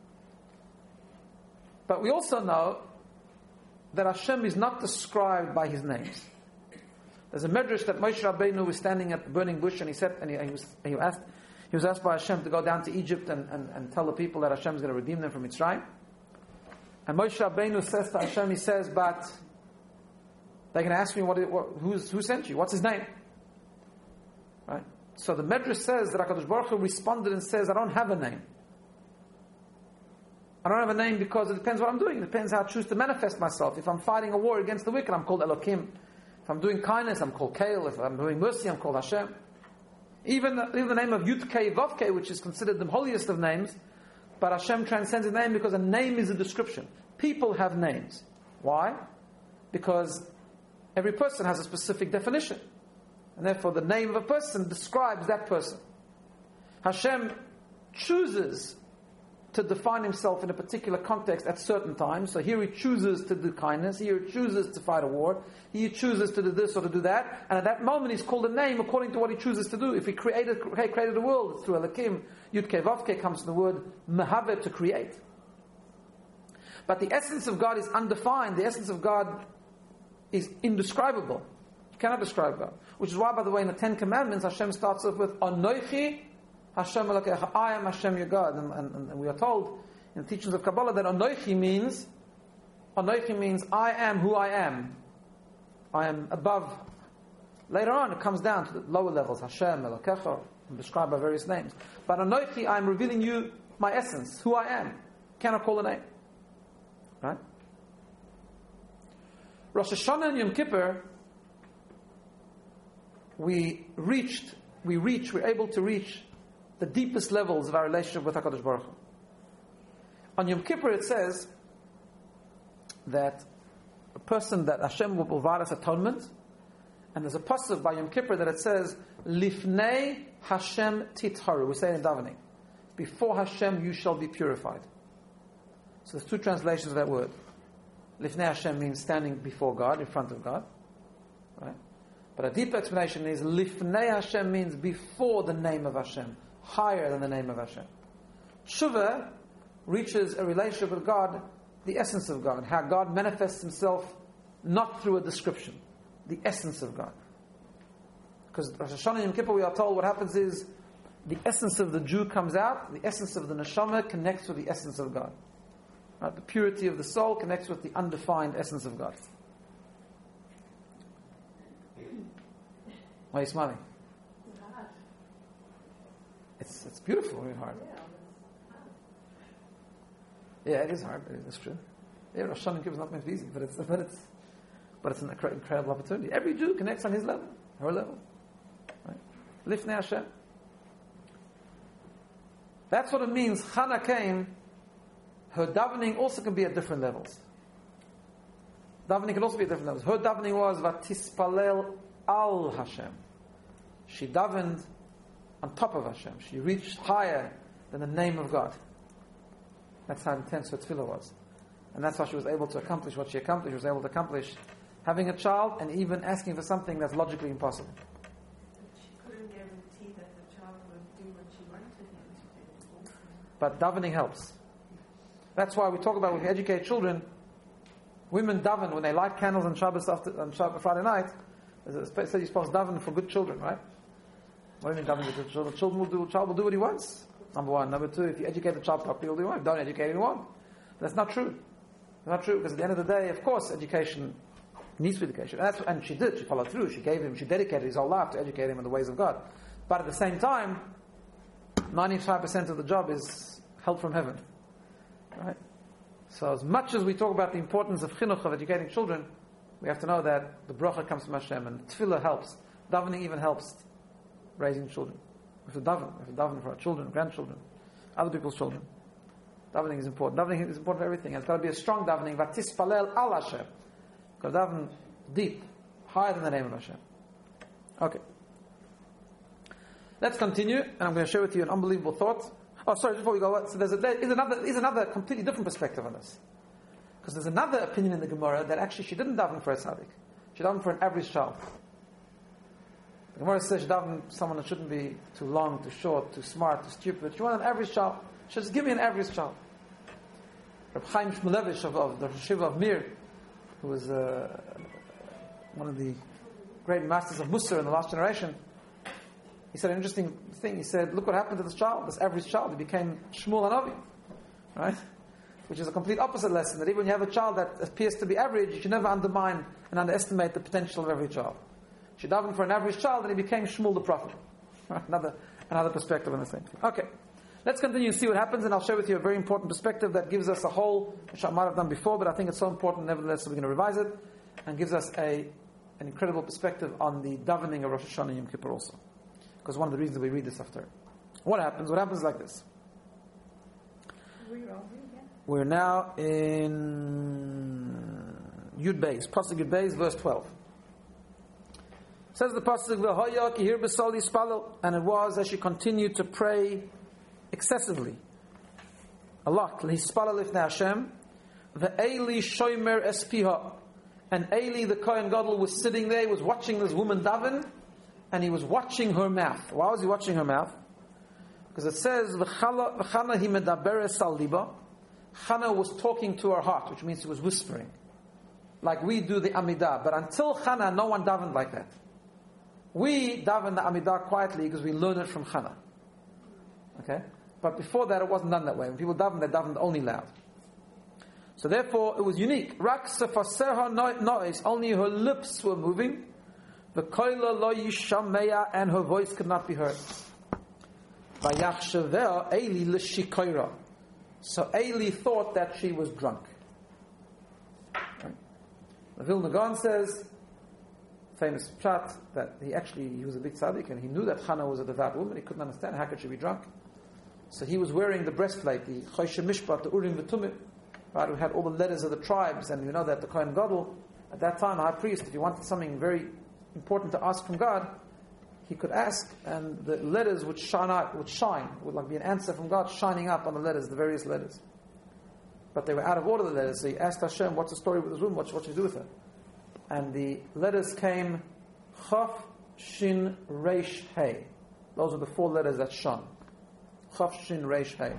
But we also know that Hashem is not described by His names. There's a medrash that Moshe Rabbeinu was standing at the burning bush and he said, and he, he, was, he, asked, he was asked by Hashem to go down to Egypt and, and, and tell the people that Hashem is going to redeem them from Mitzrayim. And Moshe Rabbeinu says to Hashem, he says, but they're going to ask me, what, what, who's, who sent you? What's his name? Right? So the Medrash says that HaKadosh Baruch Hu responded and says, I don't have a name. I don't have a name because it depends what I'm doing. It depends how I choose to manifest myself. If I'm fighting a war against the wicked, I'm called Elokim. If I'm doing kindness, I'm called Kael. If I'm doing mercy, I'm called Hashem. Even the, even the name of Yud Kei Vav Kei, which is considered the holiest of names, but Hashem transcends a name because a name is a description. People have names. Why? Because every person has a specific definition. And therefore the name of a person describes that person. Hashem chooses to define himself in a particular context at certain times. So here he chooses to do kindness, here he chooses to fight a war, here he chooses to do this or to do that, and at that moment he's called a name according to what he chooses to do. If he created created the world through Elokim, Yud Kei Vav Kei comes from the word Mehaveh, to create. But the essence of God is undefined. The essence of God is indescribable. You cannot describe God. Which is why, by the way, in the Ten Commandments, Hashem starts off with Anochi Hashem Elokecha, I am Hashem your God. And, and, and we are told in the teachings of Kabbalah that Anochi means, Anochi means I am who I am. I am above. Later on, it comes down to the lower levels, Hashem Elokecha, described by various names. But Anochi, I am revealing you my essence, who I am. Cannot call a name. Right? Rosh Hashanah and Yom Kippur, we reached, we reach, we're able to reach the deepest levels of our relationship with HaKadosh Baruch Hu. On Yom Kippur it says that a person, that Hashem will provide us atonement, and there's a pasuk by Yom Kippur that it says, Lifnei Hashem titharu. We say it in davening. Before Hashem you shall be purified. So there's two translations of that word. Lifnei Hashem means standing before God, in front of God. Right? But a deeper explanation is Lifnei Hashem means before the name of Hashem, higher than the name of Hashem. Tshuva reaches a relationship with God, the essence of God, how God manifests Himself not through a description, the essence of God. Because Rosh Hashanah and Yom Kippur, we are told what happens is the essence of the Jew comes out, the essence of the neshama connects with the essence of God. Right? The purity of the soul connects with the undefined essence of God. Why are you smiling? It's it's beautiful, very hard. Yeah, it is hard. It's true. Yeah, Rosh Hashanah and Kippur is not meant to be easy, but it's but it's but it's an incredible opportunity. Every Jew connects on his level, her level. Right? Lifnei Hashem. That's what it means. Chana came. Her davening also can be at different levels. Davening can also be at different levels. Her davening was Vatispalel al Hashem. She davened on top of Hashem. She reached higher than the name of God. That's how intense her tefillah was. And that's why she was able to accomplish what she accomplished. She was able to accomplish having a child and even asking for something that's logically impossible. She couldn't guarantee that the child would do what she wanted him to do. But davening helps. That's why we talk about when we educate children, women daven when they light candles on Shabbos after, on Shabbos Friday night. There's a says you're supposed to daven for good children, right? What do you mean daven for good children? Children will do, child will do what he wants. Number one. Number two, if you educate the child properly, he'll do what you want. Don't educate anyone. That's not true. It's not true because at the end of the day, of course, education needs to be education. And, that's, and she did. She followed through. She gave him. She dedicated his whole life to educate him in the ways of God. But at the same time, ninety-five percent of the job is help from heaven. Right? So as much as we talk about the importance of chinuch, of educating children, we have to know that the bracha comes from Hashem, and tefillah helps. Davening even helps raising children. We have to daven. We have to daven for our children, grandchildren, other people's children. Davening is important. Davening is important for everything. It's got to be a strong davening. Vatispalel al Hashem. Got to daven deep, higher than the name of Hashem. Okay. Let's continue, and I'm going to share with you an unbelievable thought. Oh, sorry, before we go, so there's, a, there's another, there's another completely different perspective on this. Because there's another opinion in the Gemara that actually she didn't daven for a tzaddik. She davened for an average child. The Gemara says she davened for someone that shouldn't be too long, too short, too smart, too stupid. She wanted an average child. She said, just give me an average child. Reb Chaim Shmulevich of, of the Yeshiva of Mir, who was uh, one of the great masters of Musar in the last generation, he said an interesting thing. He said, look what happened to this child, this average child. He became Shmuel Hanavi, right? Which is a complete opposite lesson, that even when you have a child that appears to be average, you should never undermine and underestimate the potential of every child. She davened for an average child and he became Shmuel the prophet. Right? Another, another perspective on the same thing. Okay, let's continue and see what happens, and I'll share with you a very important perspective that gives us a whole, which I might have done before, but I think it's so important nevertheless, so we're going to revise it, and gives us a an incredible perspective on the davening of Rosh Hashanah and Yom Kippur also. Because one of the reasons we read this after. What happens? What happens is like this. We're now in Yud Beis, Pasuk Yud Beis, verse twelve. It says the Pasuk, V'hoya ki hir b'sol yispalel, and it was as she continued to pray excessively, a lot, l'hispalel ifnei Hashem, v'eili shomer espiha, and Eli the Kohen Gadol was sitting there, he was watching this woman daven, and he was watching her mouth. Why was he watching her mouth? Because it says, V'chana hi medaberes al liba, Chana was talking to her heart, which means he was whispering, like we do the Amidah. But until Chana, no one davened like that. We daven the Amidah quietly because we learn it from Chana. Okay? But before that, it wasn't done that way. When people davened, they davened only loud. So therefore, it was unique. Rak sefaserha nois, only her lips were moving. The koila lo yishameya, and her voice could not be heard. Vayachshaveh Eli l'shikoira. So Eli thought that she was drunk. Right? The Vilna Gaon says, famous pshat, that he actually he was a big tzaddik and he knew that Chana was a devout woman. He couldn't understand how could she be drunk. So he was wearing the breastplate, the Choshe Mishpat, the Urim v'Tumim, right? We had all the letters of the tribes, and you know that the Kohen Gadol at that time, the high priest, if he wanted something very important to ask from God, he could ask, and the letters would shine out, would shine, would like be an answer from God shining up on the letters, the various letters. But they were out of order, the letters. So he asked Hashem, what's the story with this woman? What, what should we do with her? And the letters came Chaf, Shin, Reish, Hey. Those are the four letters that shone. Chaf, Shin, Reish, Hey.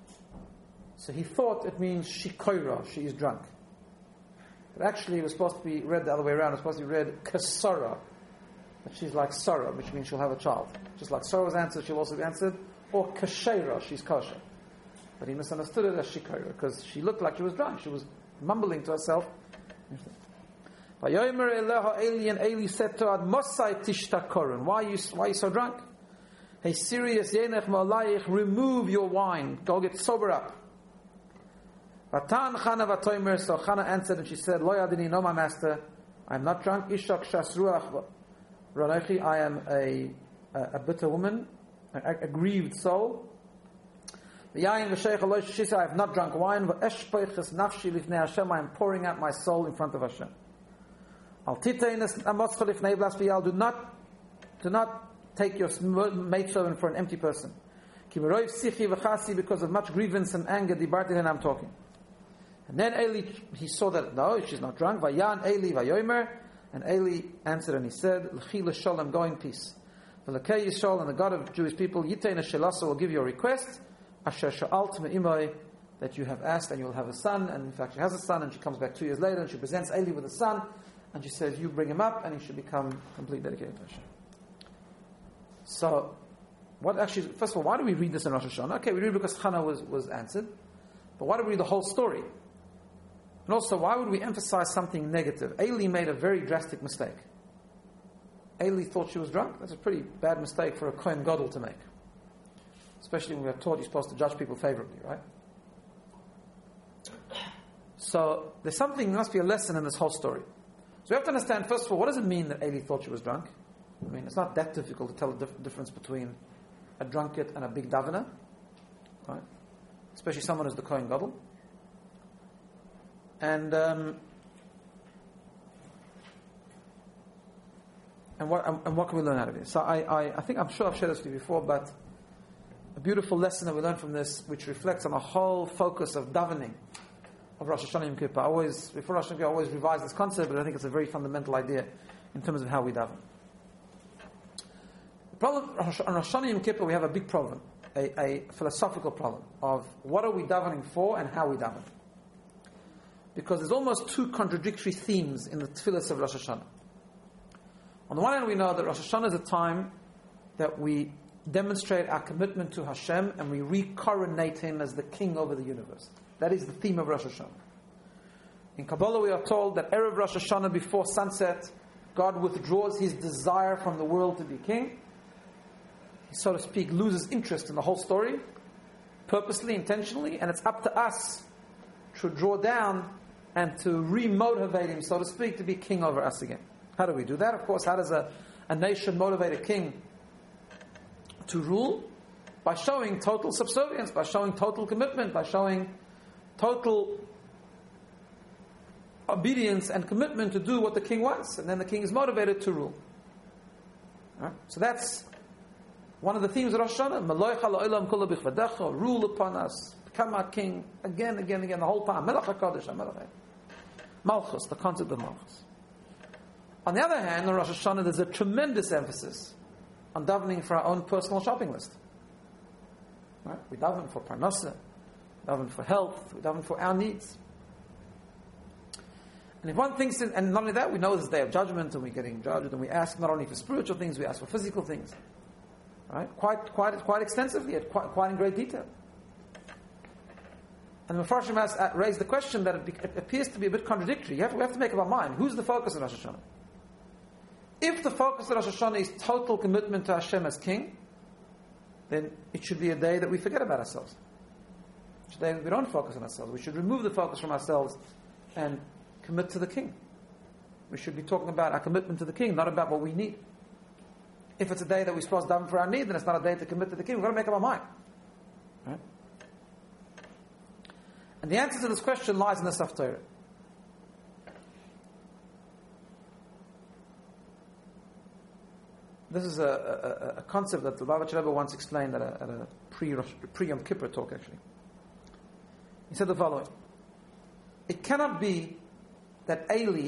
So he thought it means Shikoira, she is drunk. But actually it was supposed to be read the other way around. It was supposed to be read Kasara. That she's like Sarah, which means she'll have a child. Just like Sarah was answered, she'll also be answered. Or Kashera, she's kosher. But he misunderstood it as Shikoira, because she looked like she was drunk. She was mumbling to herself. Vayomer Eleha Eli, and Eli said to her, Mosai Tishtakorin, why are you why are you so drunk? Hey, serious Yenech Malayich, remove your wine. Go get sober up. Vatan Chana Vatoimer, so Chana answered and she said, Lo Yadini, no my master, I am not drunk. Ishak Shasruach Ralechi, I am a, a, a bitter woman, a, a grieved soul. V'yayin v'sheich aloy shisa, I have not drunk wine. V'eshpeiches nafshi lifnei Hashem, I am pouring out my soul in front of Hashem. Al titeinis amotzcha lifnei blas v'yal, do not, do not take your maidservant for an empty person. Ki meroiv sichi v'chasi, because of much grievance and anger, dibarti and I'm talking. And then Eli, he saw that, no, she's not drunk. Vayan Eli vayomer, and Eli answered and he said, L'chi l'sholem, go in peace. V'lekei Yisrael, and the God of Jewish people, Yitein Shelasa, will give you a request, Asher sha'alt me'imoi, that you have asked and you will have a son, and in fact she has a son, and she comes back two years later and she presents Eli with a son, and she says, you bring him up and he should become completely dedicated to Hashem. So, what actually, first of all, why do we read this in Rosh Hashanah? Okay, we read because Chana was, was answered, but why do we read the whole story? And also, why would we emphasize something negative? Eli made a very drastic mistake. Eli thought she was drunk. That's a pretty bad mistake for a Kohen Gadol to make. Especially when we are taught you're supposed to judge people favorably, right? So, there's something, there must be a lesson in this whole story. So we have to understand, first of all, what does it mean that Eli thought she was drunk? I mean, it's not that difficult to tell the dif- difference between a drunkard and a big davener, right? Especially someone who's the Kohen Gadol. And um, and what and, and what can we learn out of it? So I, I I think I'm sure I've shared this with you before, but a beautiful lesson that we learn from this, which reflects on a whole focus of davening, of Rosh Hashanah Yom Kippur. I always, before Rosh Hashanah, I always revise this concept, but I think it's a very fundamental idea in terms of how we daven. The problem on Rosh Hashanah Yom Kippur, we have a big problem, a, a philosophical problem of what are we davening for and how we daven. Because there's almost two contradictory themes in the tefillas of Rosh Hashanah. On the one hand, we know that Rosh Hashanah is a time that we demonstrate our commitment to Hashem and we re-coronate Him as the King over the universe. That is the theme of Rosh Hashanah. In Kabbalah we are told that Erev Rosh Hashanah, before sunset, God withdraws His desire from the world to be King. He, so to speak, loses interest in the whole story, purposely, intentionally, and it's up to us to draw down and to re-motivate Him, so to speak, to be King over us again. How do we do that? Of course, how does a, a nation motivate a king to rule? By showing total subservience, by showing total commitment, by showing total obedience and commitment to do what the king wants, and then the king is motivated to rule. Right? So that's one of the themes of Rosh Hashanah. Maloich ha'olam kula bichvadecha, rule upon us, become our king, again, again, again, the whole time. Melech HaKadosh, HaMelech. Malchus, the concept of Malchus. On the other hand, in Rosh Hashanah, there's a tremendous emphasis on davening for our own personal shopping list. Right? We daven for parnasa, we daven for health, we daven for our needs. And if one thinks, in, and not only that, we know it's the day of judgment, and we're getting judged, and we ask not only for spiritual things, we ask for physical things. Right? Quite, quite, quite extensively, quite, quite in great detail. And the Mefarshim has raised the question that it, be, it appears to be a bit contradictory. You have, we have to make up our mind. Who's the focus of Rosh Hashanah? If the focus of Rosh Hashanah is total commitment to Hashem as King, then it should be a day that we forget about ourselves. It's a day that we don't focus on ourselves. We should remove the focus from ourselves and commit to the King. We should be talking about our commitment to the King, not about what we need. If it's a day that we're supposed to daven for our need, then it's not a day to commit to the King. We've got to make up our mind. Right? And the answer to this question lies in the Saf Torah. This is a, a, a concept that the Lubavitcher Rebbe once explained at a, at a pre, pre-Yom Kippur talk, actually. He said the following: it cannot be that Eli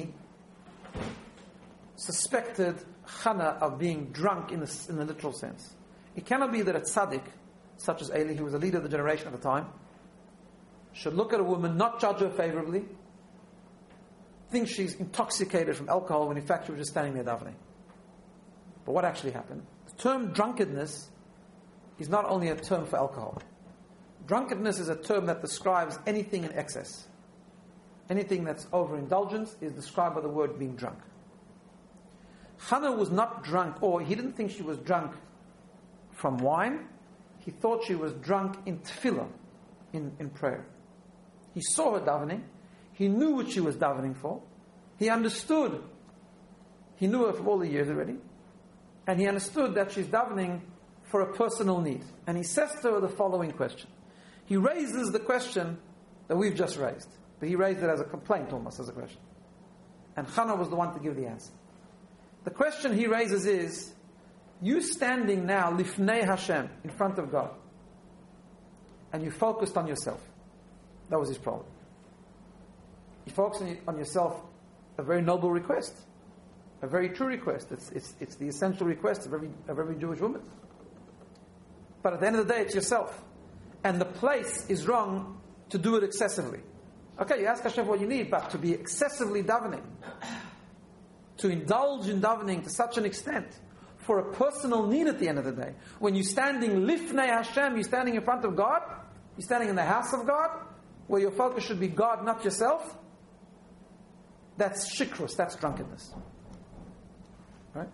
suspected Chana of being drunk in the, in the literal sense. It cannot be that a tzaddik, such as Eli, who was a leader of the generation at the time, should look at a woman, not judge her favorably, think she's intoxicated from alcohol, when in fact she was just standing there davening. But what actually happened? The term drunkenness is not only a term for alcohol. Drunkenness is a term that describes anything in excess. Anything that's overindulgence is described by the word being drunk. Chana was not drunk, or he didn't think she was drunk from wine. He thought she was drunk in tefillah, in, in prayer. He saw her davening. He knew what she was davening for. He understood. He knew her for all the years already. And he understood that she's davening for a personal need. And he says to her the following question. He raises the question that we've just raised. But he raised it as a complaint, almost as a question. And Chana was the one to give the answer. The question he raises is, you standing now, lifnei Hashem, in front of God, and you focused on yourself. That was his problem. You focused on yourself, a very noble request. A very true request. It's, it's, it's the essential request of every, of every Jewish woman. But at the end of the day, it's yourself. And the place is wrong to do it excessively. Okay, you ask Hashem what you need, but to be excessively davening, to indulge in davening to such an extent, for a personal need at the end of the day. When you're standing lifnei Hashem, you're standing in front of God, you're standing in the house of God, where your focus should be God, not yourself. That's shikrus, that's drunkenness. Right?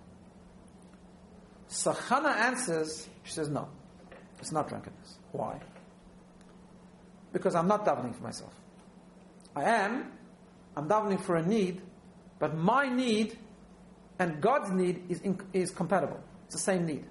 So Chana answers, she says, no, it's not drunkenness. Why? Because I'm not davening for myself. I am, I'm davening for a need, but my need and God's need is, in, is compatible. It's the same need.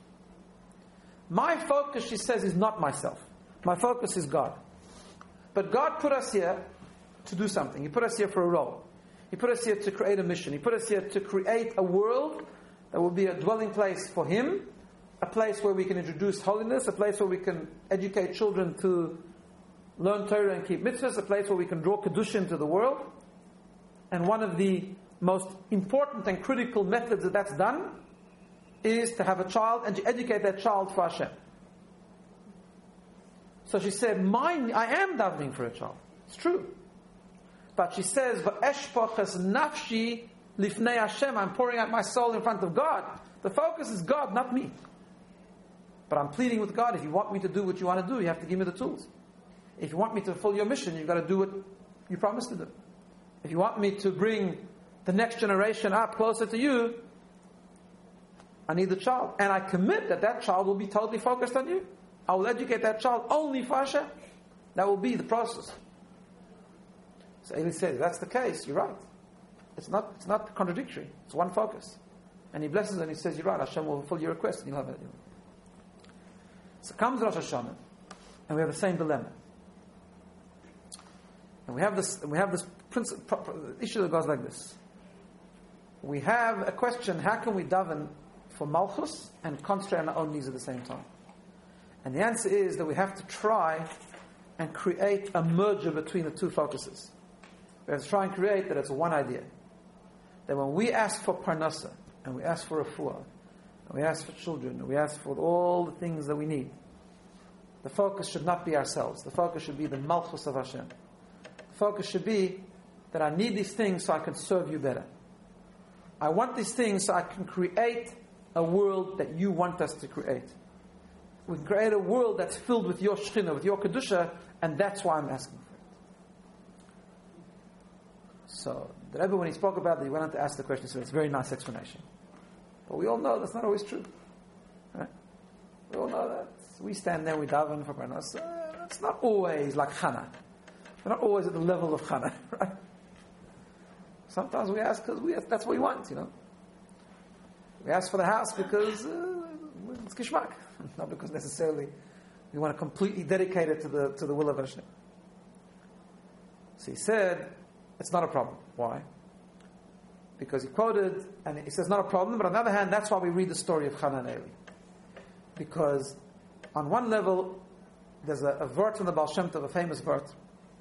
My focus, she says, is not myself. My focus is God. But God put us here to do something. He put us here for a role. He put us here to create a mission. He put us here to create a world that will be a dwelling place for Him, a place where we can introduce holiness, a place where we can educate children to learn Torah and keep mitzvahs, a place where we can draw Kedusha into the world. And one of the most important and critical methods that that's done is to have a child and to educate that child for Hashem. So she said, Mine, I am davening for a child. It's true. But she says, V'eshpoches nafshi lifnei Hashem. I'm pouring out my soul in front of God. The focus is God, not me. But I'm pleading with God, if you want me to do what you want to do, you have to give me the tools. If you want me to fulfill your mission, you've got to do what you promised to do. If you want me to bring the next generation up closer to you, I need the child. And I commit that that child will be totally focused on you. I will educate that child only for Hashem. That will be the process. So Eli says, if that's the case, you're right. It's not, it's not contradictory. It's one focus. And he blesses and he says, you're right, Hashem will fulfill your request and you'll have it. So comes Rosh Hashanah, and we have the same dilemma. And we have this, we have this principle, issue that goes like this. We have a question, how can we daven for Malchus and concentrate on our own needs at the same time? And the answer is that we have to try and create a merger between the two focuses. We have to try and create that it's one idea. That when we ask for parnasa, and we ask for refuah, and we ask for children, and we ask for all the things that we need, the focus should not be ourselves. The focus should be the Malchus of Hashem. The focus should be that I need these things so I can serve you better. I want these things so I can create a world that you want us to create. We can create a world that's filled with your Shekhinah, with your Kedusha, and that's why I'm asking for it. So, the Rebbe, when he spoke about it, he went on to ask the question, he said, it's a very nice explanation. But we all know that's not always true. Right? We all know that. We stand there, we daven for Parnas. Uh, it's not always like Chana. We're not always at the level of Chana, right? Sometimes we ask because we that's what we want, you know. We ask for the house because uh, it's kishmak, not because necessarily we want to completely dedicate it to the to the will of Hashem. So he said, it's not a problem. Why? Because he quoted, and he says not a problem, but on the other hand, that's why we read the story of Chana and Eli. Because on one level, there's a, a vert in the Baal Shem Tov, a famous vert,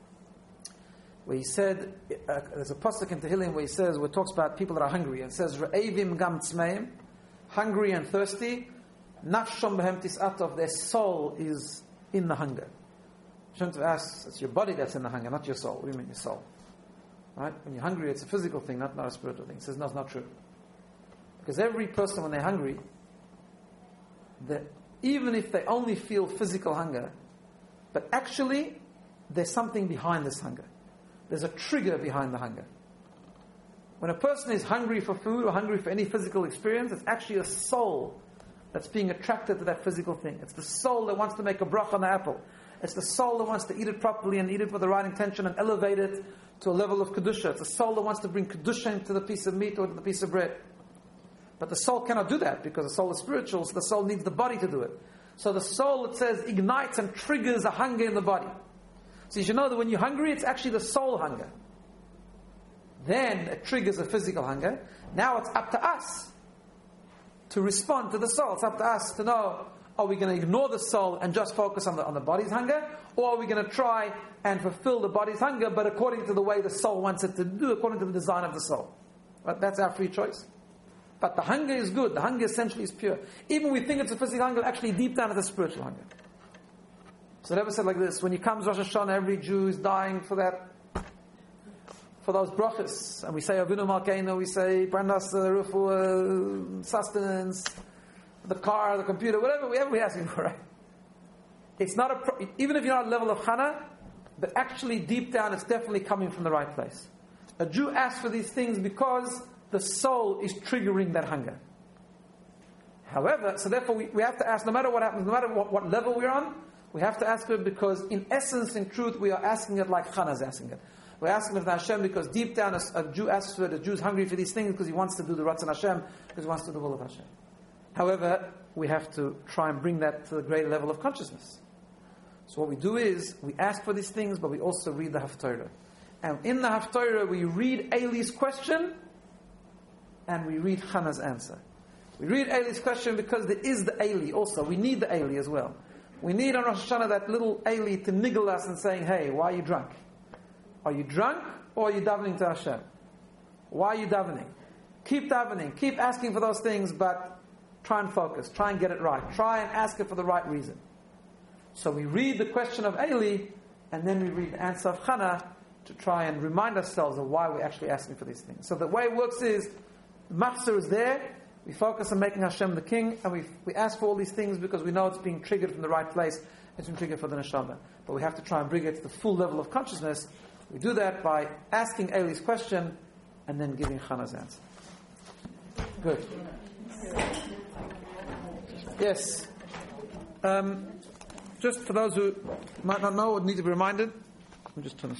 where he said, uh, there's a pasuk in Tehillim where he says, where it talks about people that are hungry, and it says, Re'evim gam tzmeim, hungry and thirsty, nafshom behem tis'atov, their soul is in the hunger. Shem Tov asks, it's your body that's in the hunger, not your soul. What do you mean your soul? Right? When you're hungry, it's a physical thing, not, not a spiritual thing. He says, no, it's not true. Because every person, when they're hungry, the, even if they only feel physical hunger, but actually, there's something behind this hunger. There's a trigger behind the hunger. When a person is hungry for food or hungry for any physical experience, it's actually a soul that's being attracted to that physical thing. It's the soul that wants to make a bracha on the apple. It's the soul that wants to eat it properly and eat it with the right intention and elevate it to a level of Kedusha. It's the soul that wants to bring Kedusha into the piece of meat or to the piece of bread. But the soul cannot do that because the soul is spiritual, so the soul needs the body to do it. So the soul, it says, ignites and triggers a hunger in the body. So you should know that when you're hungry, it's actually the soul hunger. Then it triggers a physical hunger. Now it's up to us to respond to the soul. It's up to us to know, are we going to ignore the soul and just focus on the, on the body's hunger? Or are we going to try and fulfill the body's hunger, but according to the way the soul wants it to do, according to the design of the soul? But that's our free choice. But the hunger is good. The hunger essentially is pure. Even we think it's a physical hunger, actually deep down it's a spiritual hunger. So the Rebbe said like this, when he comes Rosh Hashanah, every Jew is dying for that, for those brachas. And we say Avinu Malkeinu, we say Parnas, Refuah, sustenance, the car, the computer, whatever, whatever we're asking for, right? It's not a, pro- even if you're not at a level of Chana, but actually deep down it's definitely coming from the right place. A Jew asks for these things because the soul is triggering that hunger. However, so therefore we, we have to ask, no matter what happens, no matter what, what level we're on, we have to ask it because in essence, in truth, we are asking it like Chana is asking it. We're asking it from Hashem because deep down a, a Jew asks for it, a Jew is hungry for these things because he wants to do the Ratzon Hashem, because he wants to do the will of Hashem. However, we have to try and bring that to a greater level of consciousness. So what we do is, we ask for these things, but we also read the Haftorah. And in the Haftorah, we read Eli's question, and we read Chana's answer. We read Eli's question because there is the Eli also. We need the Eli as well. We need on Rosh Hashanah that little Eli to niggle us and saying, hey, why are you drunk? Are you drunk or are you davening to Hashem? Why are you davening? Keep davening, keep asking for those things, but try and focus, try and get it right. Try and ask it for the right reason. So we read the question of Eli, and then we read the answer of Chana to try and remind ourselves of why we're actually asking for these things. So the way it works is, the machzor is there, we focus on making Hashem the king, and we we ask for all these things because we know it's being triggered from the right place, it's being triggered for the neshama. But we have to try and bring it to the full level of consciousness. We do that by asking Eli's question, and then giving Chana's answer. Good. Yes. Um, just for those who might not know or need to be reminded, let me just turn this